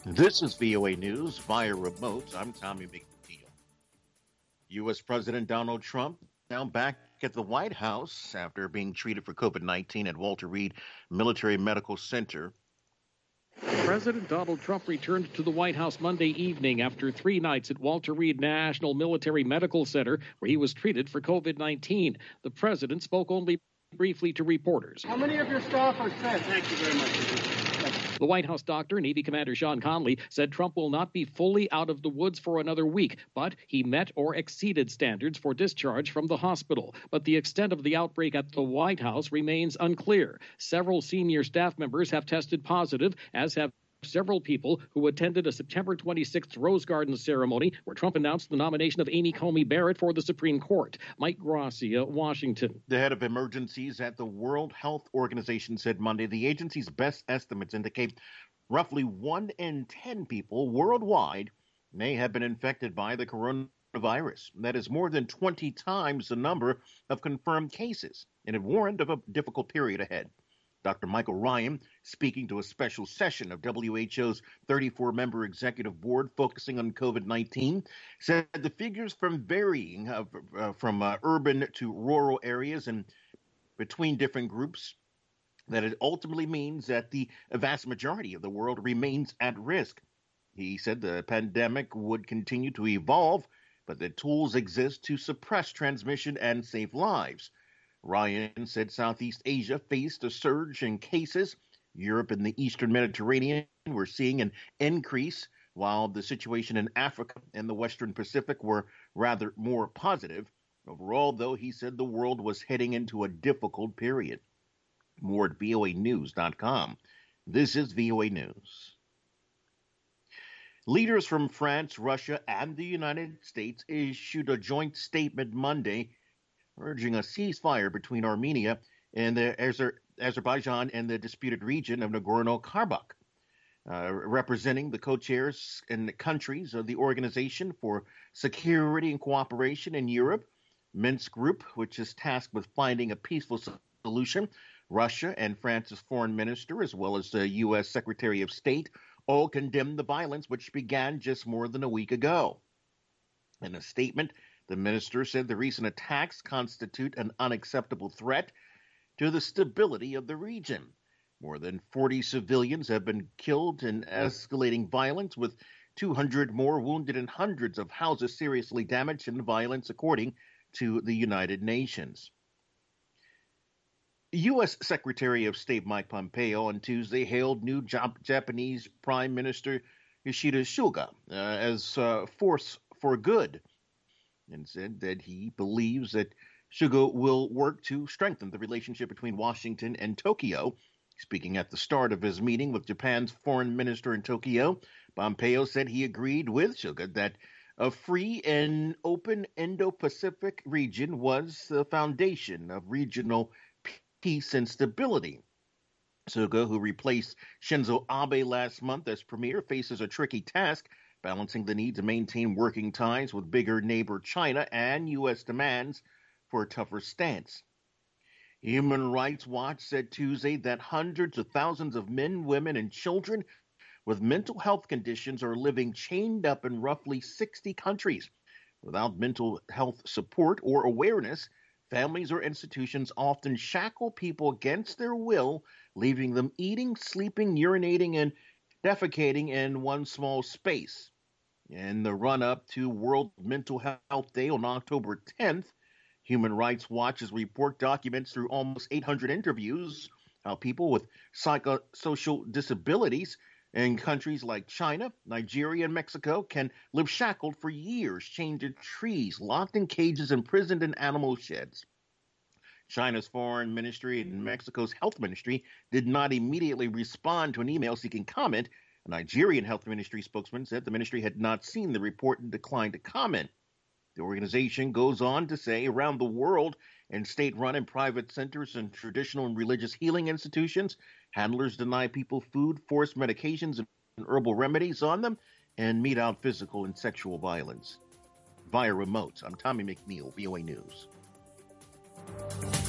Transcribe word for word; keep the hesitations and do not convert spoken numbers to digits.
This is V O A News via remote. I'm Tommy McNeil. U S. President Donald Trump now back at the White House after being treated for COVID nineteen at Walter Reed Military Medical Center. President Donald Trump returned to the White House Monday evening after three nights at Walter Reed National Military Medical Center, where he was treated for COVID nineteen. The president spoke only briefly to reporters. How many of your staff are sick? Thank you very much. The White House doctor, Navy Commander Sean Conley, said Trump will not be fully out of the woods for another week, but he met or exceeded standards for discharge from the hospital. But the extent of the outbreak at the White House remains unclear. Several senior staff members have tested positive, as have several people who attended a September twenty-sixth Rose Garden ceremony where Trump announced the nomination of Amy Coney Barrett for the Supreme Court. Mike Gracia, Washington. The head of emergencies at the World Health Organization said Monday the agency's best estimates indicate roughly one in ten people worldwide may have been infected by the coronavirus. That is more than twenty times the number of confirmed cases, and it warned of a difficult period ahead. Doctor Michael Ryan, speaking to a special session of W H O's thirty-four member executive board focusing on COVID nineteen, said the figures from varying uh, uh, from uh, urban to rural areas and between different groups, that it ultimately means that the vast majority of the world remains at risk. He said the pandemic would continue to evolve, but the tools exist to suppress transmission and save lives. Ryan said Southeast Asia faced a surge in cases. Europe and the Eastern Mediterranean were seeing an increase, while the situation in Africa and the Western Pacific were rather more positive. Overall, though, he said the world was heading into a difficult period. More at V O A news dot com. This is V O A News. Leaders from France, Russia, and the United States issued a joint statement Monday urging a ceasefire between Armenia and the Azer- Azerbaijan and the disputed region of Nagorno-Karabakh. Uh, representing the co-chairs and the countries of the Organization for Security and Cooperation in Europe, Minsk Group, which is tasked with finding a peaceful solution, Russia and France's foreign minister, as well as the U S Secretary of State, all condemned the violence which began just more than a week ago. In a statement, the minister said the recent attacks constitute an unacceptable threat to the stability of the region. More than forty civilians have been killed in escalating violence, with two hundred more wounded and hundreds of houses seriously damaged in violence, according to the United Nations. U S. Secretary of State Mike Pompeo on Tuesday hailed new Jap- Japanese Prime Minister Yoshida Suga uh, as uh, force for good, and said that he believes that Suga will work to strengthen the relationship between Washington and Tokyo. Speaking at the start of his meeting with Japan's foreign minister in Tokyo, Pompeo said he agreed with Suga that a free and open Indo-Pacific region was the foundation of regional peace and stability. Suga, who replaced Shinzo Abe last month as premier, faces a tricky task balancing the need to maintain working ties with bigger neighbor China and U S demands for a tougher stance. Human Rights Watch said Tuesday that hundreds of thousands of men, women, and children with mental health conditions are living chained up in roughly sixty countries. Without mental health support or awareness, families or institutions often shackle people against their will, leaving them eating, sleeping, urinating, and defecating in one small space. In the run-up to World Mental Health Day on October tenth, Human Rights Watch's report documents through almost eight hundred interviews how people with psychosocial disabilities in countries like China, Nigeria, and Mexico can live shackled for years, chained to trees, locked in cages, imprisoned in animal sheds. China's foreign ministry and Mexico's health ministry did not immediately respond to an email seeking comment. A Nigerian health ministry spokesman said the ministry had not seen the report and declined to comment. The organization goes on to say around the world, in state-run and private centers and traditional and religious healing institutions, handlers deny people food, force medications and herbal remedies on them, and mete out physical and sexual violence. Via remote, I'm Tommy McNeil, V O A News.